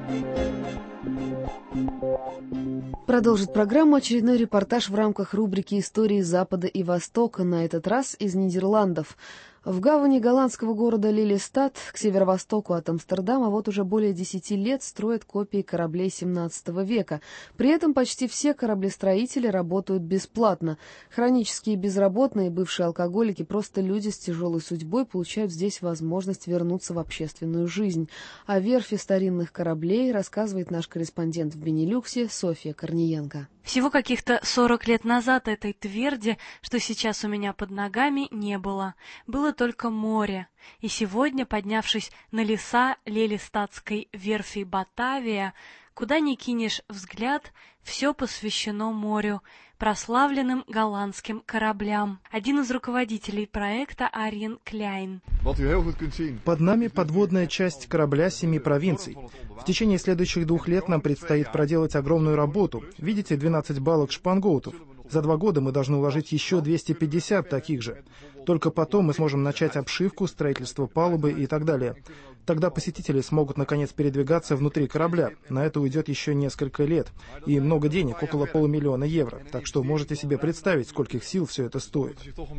Продолжит программу очередной репортаж в рамках рубрики «Истории Запада и Востока», на этот раз из Нидерландов. В гавани голландского города Лелystad, к северо-востоку от Амстердама, вот уже более 10 лет строят копии кораблей XVII века. При этом почти все кораблестроители работают бесплатно. Хронические безработные, бывшие алкоголики, просто люди с тяжелой судьбой получают здесь возможность вернуться в общественную жизнь. О верфи старинных кораблей рассказывает наш корреспондент в Бенилюксе Софья Корниенко. Всего каких-то 40 лет назад этой тверди, что сейчас у меня под ногами, не было. Было только море. И сегодня, поднявшись на леса Лелystadской верфи Батавия, куда ни кинешь взгляд, все посвящено морю, прославленным голландским кораблям. Один из руководителей проекта Арjen Klein. Под нами подводная часть корабля 7 провинций. В течение следующих 2 лет нам предстоит проделать огромную работу. Видите, 12 балок шпангоутов. За 2 года мы должны уложить еще 250 таких же. Только потом мы сможем начать обшивку, строительство палубы и так далее. Тогда посетители смогут наконец передвигаться внутри корабля. На это уйдет еще несколько лет. И много денег, около 500 000 евро. Так что можете себе представить, скольких сил все это стоит.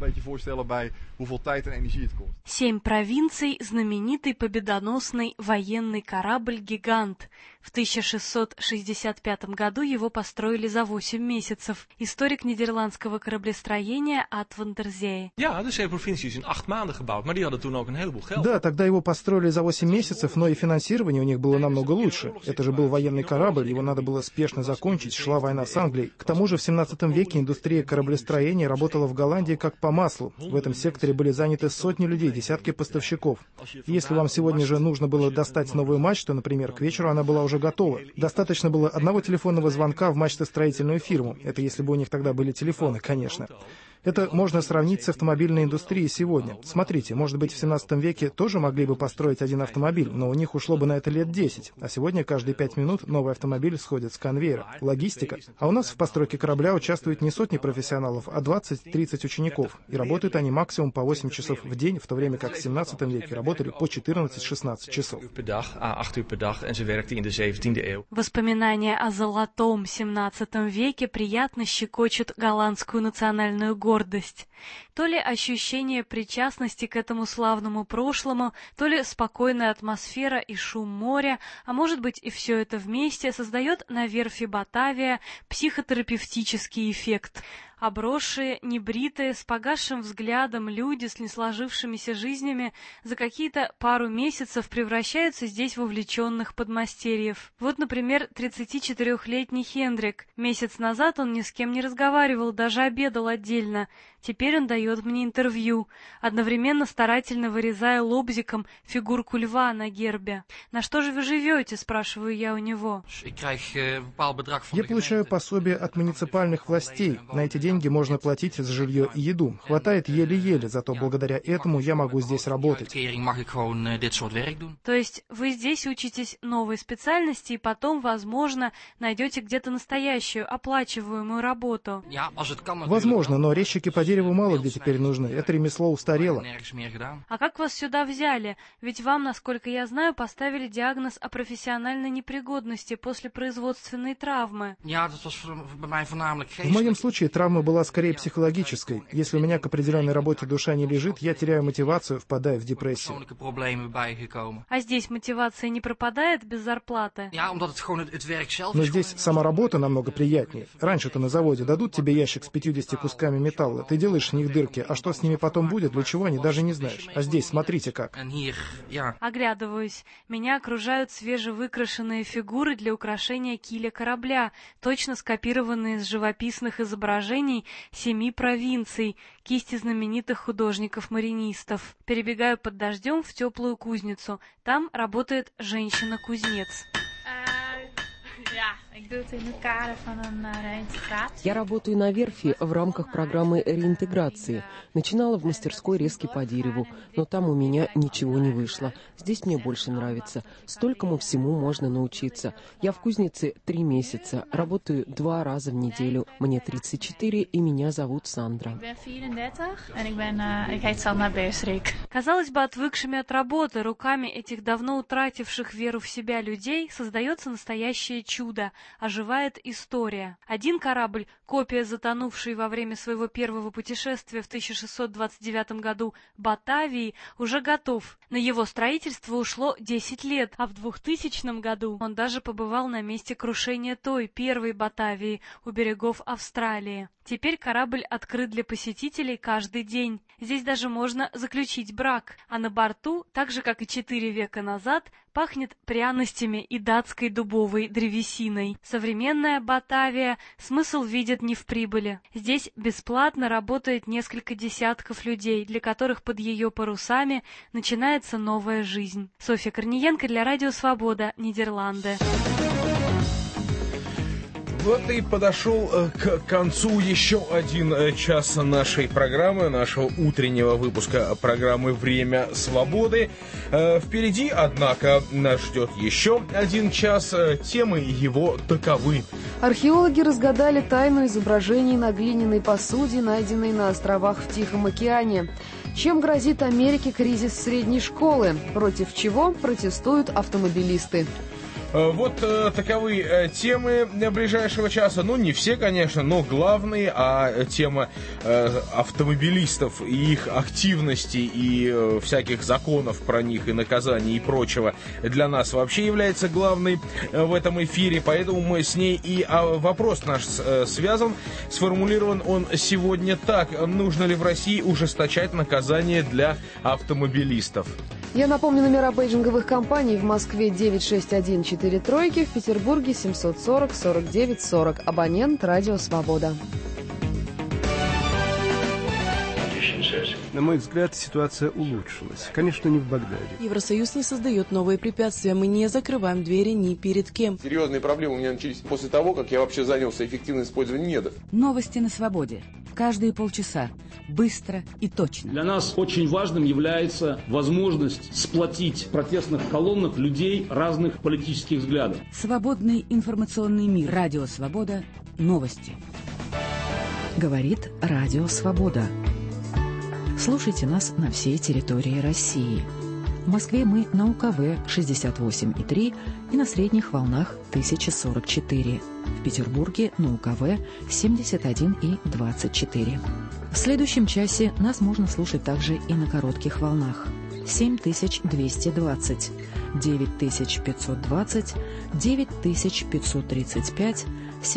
7 провинций, знаменитый победоносный военный корабль «Гигант». В 1665 году его построили за 8 месяцев. Историк нидерландского кораблестроения Ad van der Zee. Да, тогда его построили за 8 месяцев, но и финансирование у них было намного лучше. Это же был военный корабль, его надо было спешно закончить, шла война с Англией. К тому же в 17 веке индустрия кораблестроения работала в Голландии как по маслу. В этом секторе были заняты сотни людей, десятки поставщиков. Если вам сегодня же нужно было достать новую мачту, например, к вечеру она была уже готова. Достаточно было одного телефонного звонка в мачтостроительную фирму. Это если бы у них тогда были телефоны, конечно. Это можно сравнить с автомобильной индустрией сегодня. Смотрите, может быть, в 17 веке тоже могли бы построить один автомобиль, но у них ушло бы на это лет 10. А сегодня каждые 5 минут новый автомобиль сходит с конвейера. Логистика. А у нас в постройке корабля участвуют не сотни профессионалов, а 20-30 учеников. И работают они максимум по 8 часов в день, в то время как в 17 веке работали по 14-16 часов. Воспоминания о золотом 17 веке приятно щекочут голландскую национальную гордость. То ли ощущение причастности к этому славному прошлому, то ли спокойная атмосфера и шум моря, а может быть и все это вместе создает на верфи Батавия психотерапевтический эффект. Обросшие, небритые, с погасшим взглядом люди с несложившимися жизнями за какие-то пару месяцев превращаются здесь в увлеченных подмастерьев. Вот, например, 34-летний Хендрик. Месяц назад он ни с кем не разговаривал, даже обедал отдельно. Теперь он дает мне интервью, одновременно старательно вырезая лобзиком фигурку льва на гербе. «На что же вы живете?» – спрашиваю я у него. Я получаю пособие от муниципальных властей. На эти деньги можно платить за жилье и еду. Хватает еле-еле, зато благодаря этому я могу здесь работать. То есть вы здесь учитесь новой специальности и потом, возможно, найдете где-то настоящую, оплачиваемую работу? Возможно, но резчики по дереву мало где теперь нужны. Это ремесло устарело. А как вас сюда взяли? Ведь вам, насколько я знаю, поставили диагноз о профессиональной непригодности после производственной травмы. В моем случае травма была скорее психологической. Если у меня к определенной работе душа не лежит, я теряю мотивацию, впадаю в депрессию. А здесь мотивация не пропадает без зарплаты? Но здесь сама работа намного приятнее. Раньше-то на заводе дадут тебе ящик с 50 кусками металла, ты делаешь в них дырки, а что с ними потом будет, для чего, они даже не знаешь. А здесь смотрите как. Оглядываюсь. Меня окружают свежевыкрашенные фигуры для украшения киля корабля, точно скопированные из живописных изображений 7 провинций, кисти знаменитых художников-маринистов. Перебегаю под дождем в теплую кузницу. Там работает женщина-кузнец. Я работаю на верфи в рамках программы реинтеграции. Начинала в мастерской резки по дереву, но там у меня ничего не вышло. Здесь мне больше нравится. Столькому всему можно научиться. Я в кузнице 3 месяца, работаю 2 раза в неделю. Мне 34, и меня зовут Сандра. Казалось бы, отвыкшими от работы руками этих давно утративших веру в себя людей создается настоящее чудо. Оживает история. Один корабль, копия затонувшей во время своего первого путешествия в 1629 году Батавии, уже готов. На его строительство ушло 10 лет, а в 2000 году он даже побывал на месте крушения той, первой Батавии, у берегов Австралии. Теперь корабль открыт для посетителей каждый день. Здесь даже можно заключить брак, а на борту, так же как и 4 века назад, пахнет пряностями и датской дубовой древесиной. Современная Батавия смысл видит не в прибыли. Здесь бесплатно работает несколько десятков людей, для которых под ее парусами начинается новая жизнь. Софья Корниенко для Радио Свобода, Нидерланды. Вот и подошел к концу еще один час нашей программы, нашего утреннего выпуска программы «Время свободы». Впереди, однако, нас ждет еще 1 час. Темы его таковы. Археологи разгадали тайну изображений на глиняной посуде, найденной на островах в Тихом океане. Чем грозит Америке кризис средней школы? Против чего протестуют автомобилисты? Вот таковы темы ближайшего часа. Ну, не все, конечно, но главные, а тема автомобилистов и их активности и всяких законов про них и наказаний и прочего для нас вообще является главной в этом эфире. Поэтому мы с ней и вопрос наш связан. Сформулирован он сегодня так. Нужно ли в России ужесточать наказание для автомобилистов? Я напомню, номера бейджинговых компаний: в Москве 96143, в Петербурге 740 49 40. Абонент «Радио Свобода». На мой взгляд, ситуация улучшилась. Конечно, не в Багдаде. Евросоюз не создает новые препятствия. Мы не закрываем двери ни перед кем. Серьезные проблемы у меня начались после того, как я вообще занялся эффективным использованием НЕДов. Новости на свободе. Каждые полчаса. Быстро и точно. Для нас очень важным является возможность сплотить в протестных колоннах людей разных политических взглядов. Свободный информационный мир. Радио Свобода. Новости. Говорит Радио Свобода. Слушайте нас на всей территории России. В Москве мы на УКВ 68,3 и на средних волнах 1044. В Петербурге на УКВ 71,24. В следующем часе нас можно слушать также и на коротких волнах. 7220, 9520, 9535,